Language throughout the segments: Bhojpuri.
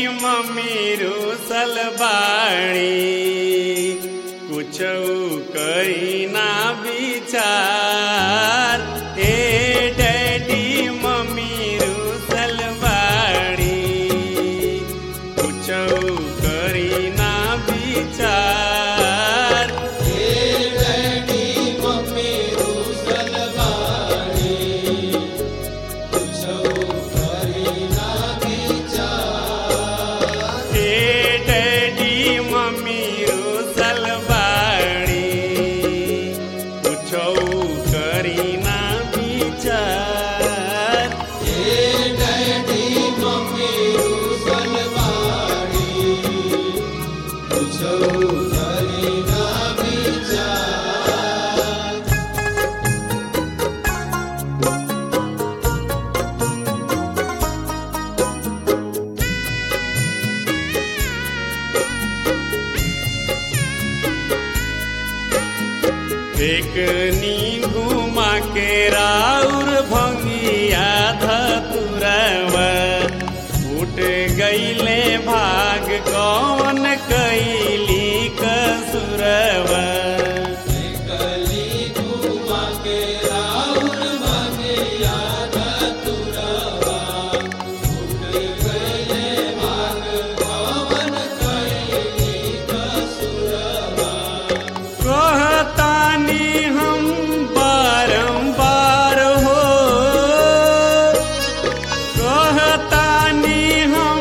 मम्मी रूसल बाड़ी कुछ करी ना विचार। हे डैडी मम्मी रूसल बाड़ी कुछ करी ना विचार। हे डैडी मम्मी रूसल बाड़ी कुछ करी ना विचार। हे डैडी मम्मी रूसल बाड़ी कुछ करी ना विचार। हे डैडी मम्मी रूसल बाड़ी कुछ करी ना विचार। देखनी घुमा के राउर भंगिया धतुरवा उठ गईले भाग कौन कैली कसुरवा। गली घुमा के राउर भंगिया धतुरवा उठ गईले भाग कौन कैली कसुरवा। कहतानी हम बारंबार हो कहतानी हम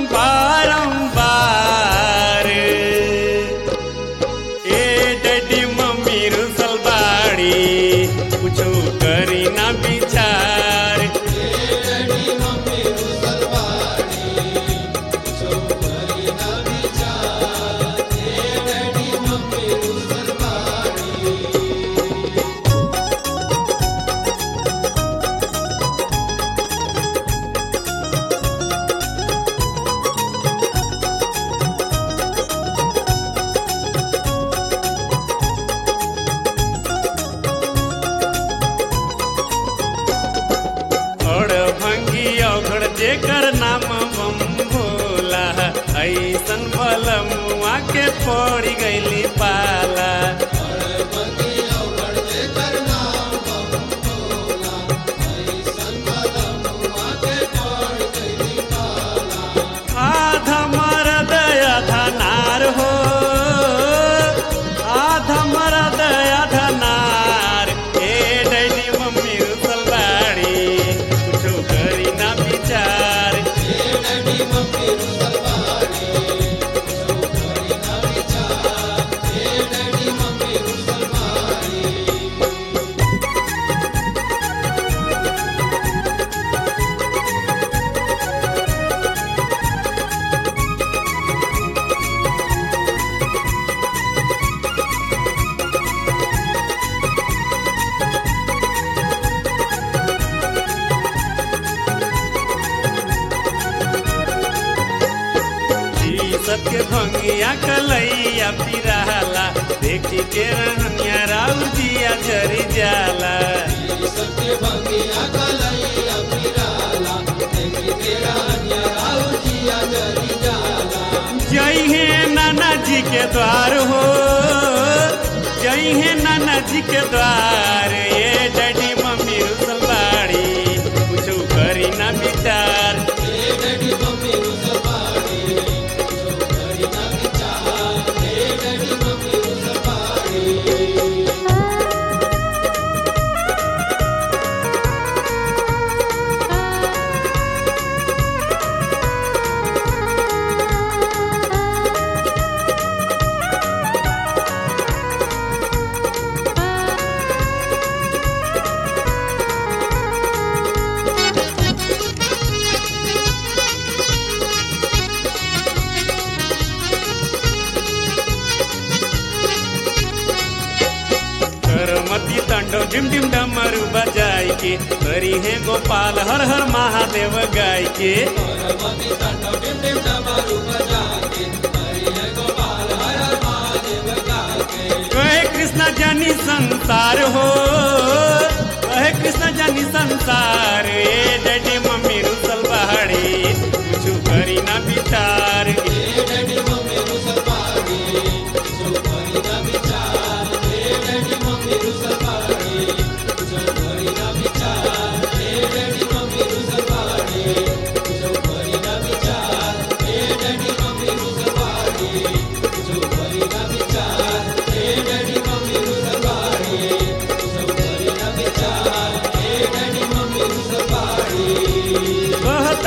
बारंबार। ए डैडी मम्मी रूसल बाड़ी कुछो करी ना विचार। हे डैडी मम्मी रूसल बाड़ी कुछ करी ना विचार। हे डैडी मम्मी रूसल बाड़ी। और भंगी औघड़ जेकर नाम बम भोला ऐसन बलमुआ के पड़ी गईली पाला। आधा मरद आधा नार हो आधा मरद आधा नार। हे डैडी मम्मी रूसल बाड़ी कुछो करी ना विचार। सबके भंगिया कलैया पिराला देखी के रहनिया राउर जिया झरी जाला। सबके भंगिया कलैया पिराला देखी के रहनिया राउर जिया जरी जाला। जय हे नाना जी के द्वार हो जय हे नाना जी के द्वार। ये डैडी मम्मी रूसल बाड़ी कुछो करी ना विचार। हे डैडी मम्मी रूसल बाड़ी कुछ करी ना विचार। हे डैडी मम्मी रूसल बाड़ी। करमती तांडव डिम डिम डमरू बजाई के करी है गोपाल हर हर महादेव गाय के। परमति तांडव डिम डिम डमरू बजा के हरि है गोपाल हर हर महादेव गाके। कहे कृष्णा जानी संसार हो कहे कृष्णा जानी संसार। ए डैडी मम्मी रूसल बाड़ी कुछ करी ना विचार।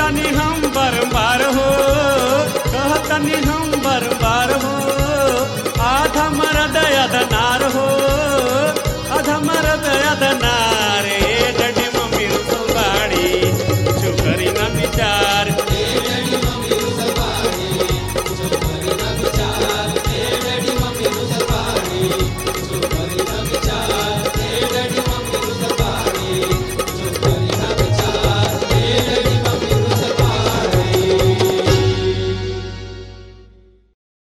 कहतनी हम बारंबार हो कहतनी हम